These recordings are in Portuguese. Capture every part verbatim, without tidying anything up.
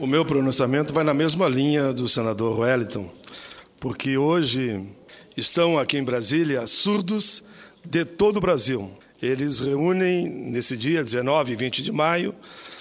O meu pronunciamento vai na mesma linha do senador Wellington, porque hoje estão aqui em Brasília surdos de todo o Brasil. Eles reúnem nesse dia, dezenove e vinte de maio,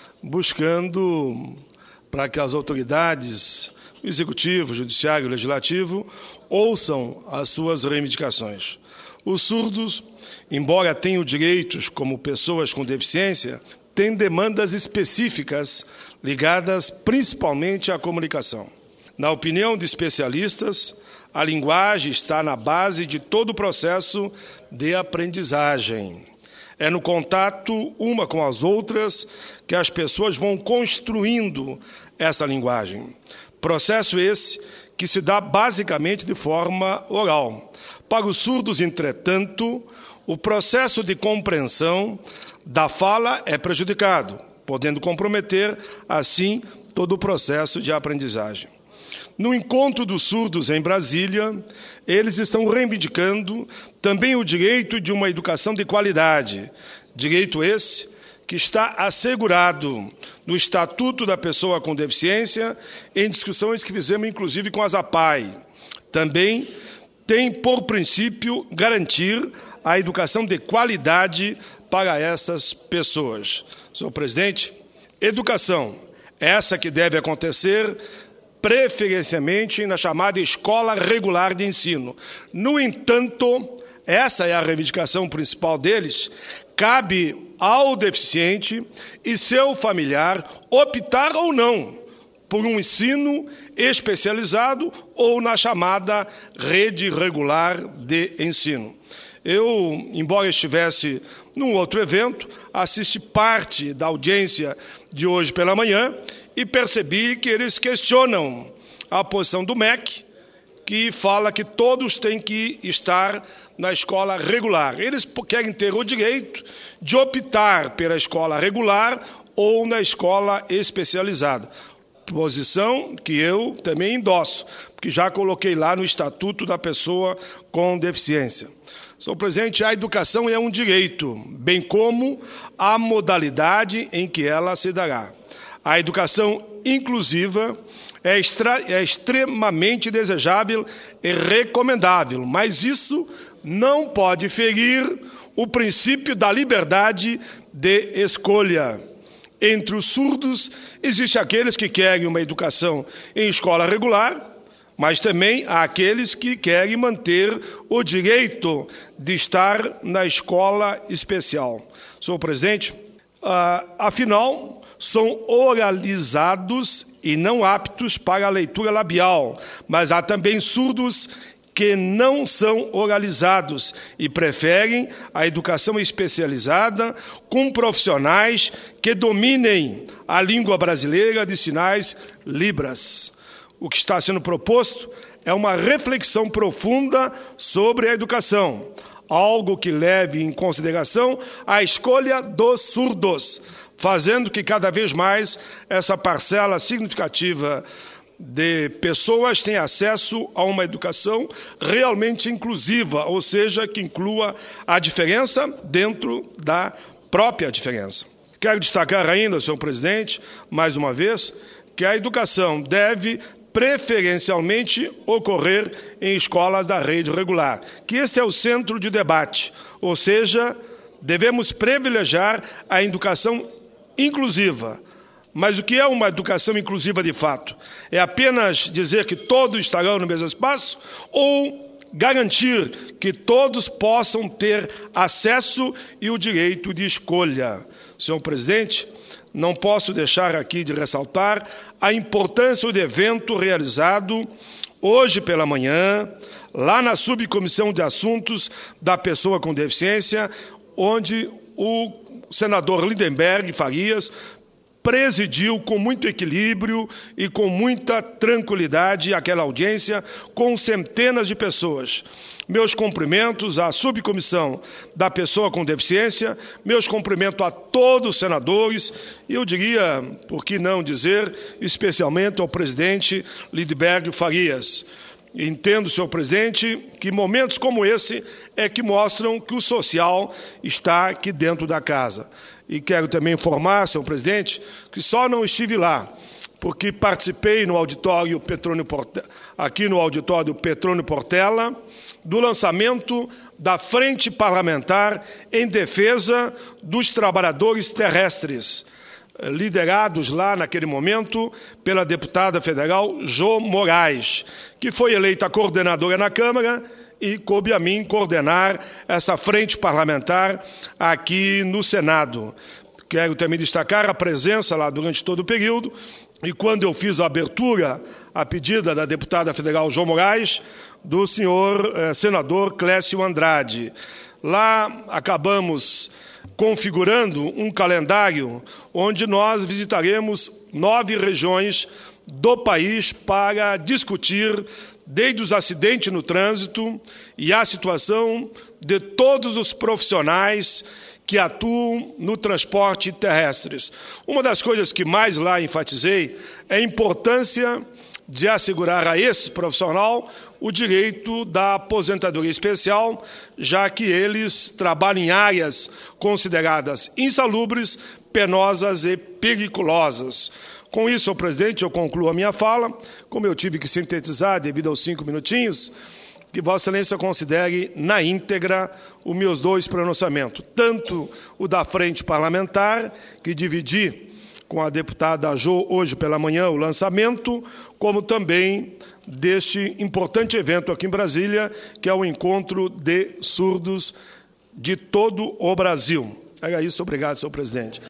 buscando para que as autoridades, o Executivo, o Judiciário e o Legislativo, ouçam as suas reivindicações. Os surdos, embora tenham direitos como pessoas com deficiência, têm demandas específicas ligadas principalmente à comunicação. Na opinião de especialistas, a linguagem está na base de todo o processo de aprendizagem. É no contato uma com as outras que as pessoas vão construindo essa linguagem. Processo esse que se dá basicamente de forma oral. Para os surdos, entretanto, o processo de compreensão da fala é prejudicado, podendo comprometer, assim, todo o processo de aprendizagem. No encontro dos surdos em Brasília, eles estão reivindicando também o direito de uma educação de qualidade, direito esse que está assegurado no Estatuto da Pessoa com Deficiência, em discussões que fizemos, inclusive, com a ZAPAI. Também tem, por princípio, garantir a educação de qualidade para essas pessoas. Senhor presidente, educação, essa que deve acontecer preferencialmente na chamada escola regular de ensino. No entanto, essa é a reivindicação principal deles, cabe ao deficiente e seu familiar optar ou não por um ensino especializado ou na chamada rede regular de ensino. Eu, embora estivesse num outro evento, assisti parte da audiência de hoje pela manhã e percebi que eles questionam a posição do M E C, que fala que todos têm que estar na escola regular. Eles querem ter o direito de optar pela escola regular ou na escola especializada. Posição que eu também endosso, porque já coloquei lá no Estatuto da Pessoa com Deficiência. Senhor presidente, a educação é um direito, bem como a modalidade em que ela se dará. A educação inclusiva é, extra, é extremamente desejável e recomendável, mas isso não pode ferir o princípio da liberdade de escolha. Entre os surdos, existem aqueles que querem uma educação em escola regular, mas também há aqueles que querem manter o direito de estar na escola especial. Senhor presidente, ah, afinal, são oralizados e não aptos para a leitura labial, mas há também surdos que não são oralizados e preferem a educação especializada com profissionais que dominem a língua brasileira de sinais Libras. O que está sendo proposto é uma reflexão profunda sobre a educação, algo que leve em consideração a escolha dos surdos, fazendo que cada vez mais essa parcela significativa de pessoas tenha acesso a uma educação realmente inclusiva, ou seja, que inclua a diferença dentro da própria diferença. Quero destacar ainda, senhor presidente, mais uma vez, que a educação deve preferencialmente ocorrer em escolas da rede regular, que esse é o centro de debate, ou seja, devemos privilegiar a educação inclusiva. Mas o que é uma educação inclusiva de fato? É apenas dizer que todos estarão no mesmo espaço ou garantir que todos possam ter acesso e o direito de escolha? Senhor presidente, não posso deixar aqui de ressaltar a importância do evento realizado hoje pela manhã, lá na Subcomissão de Assuntos da Pessoa com Deficiência, onde o senador Lindenberg Farias presidiu com muito equilíbrio e com muita tranquilidade aquela audiência com centenas de pessoas. Meus cumprimentos à subcomissão da pessoa com deficiência, meus cumprimentos a todos os senadores e eu diria, por que não dizer, especialmente ao presidente Lindenberg Farias. Entendo, senhor presidente, que momentos como esse é que mostram que o social está aqui dentro da casa. E quero também informar, senhor presidente, que só não estive lá porque participei no auditório Petrônio Portela, aqui no auditório Petrônio Portela, do lançamento da Frente Parlamentar em Defesa dos Trabalhadores Terrestres, liderados lá naquele momento pela deputada federal Jo Moraes, que foi eleita coordenadora na Câmara e coube a mim coordenar essa frente parlamentar aqui no Senado. Quero também destacar a presença lá durante todo o período, e quando eu fiz a abertura, a pedida da deputada federal Jo Moraes, do senhor eh, senador Clécio Andrade. Lá acabamos configurando um calendário onde nós visitaremos nove regiões do país para discutir desde os acidentes no trânsito e a situação de todos os profissionais que atuam no transporte terrestres. Uma das coisas que mais lá enfatizei é a importância de assegurar a esse profissional o direito da aposentadoria especial, já que eles trabalham em áreas consideradas insalubres, penosas e perigosas. Com isso, senhor presidente, eu concluo a minha fala. Como eu tive que sintetizar devido aos cinco minutinhos, que Vossa Excelência considere na íntegra os meus dois pronunciamentos, tanto o da Frente Parlamentar, que dividi com a deputada Jo hoje pela manhã o lançamento, como também deste importante evento aqui em Brasília, que é o encontro de surdos de todo o Brasil. Era isso, obrigado, senhor presidente.